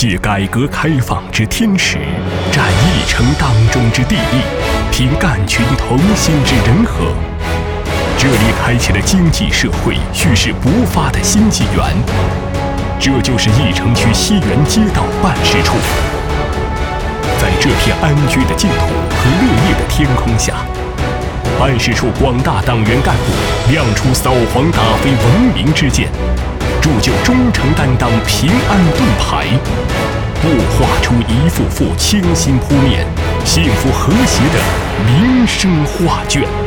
借改革开放之天时，占议程当中之地利，凭干群同心之人和。这里开启了经济社会蓄势勃发的新纪元。这就是义城区西园街道办事处。在这片安居的净土和乐业的天空下，办事处广大党员干部亮出扫黄打非文明之剑，铸就忠诚担当平安盾牌，擘画出一幅幅清新扑面、幸福和谐的民生画卷。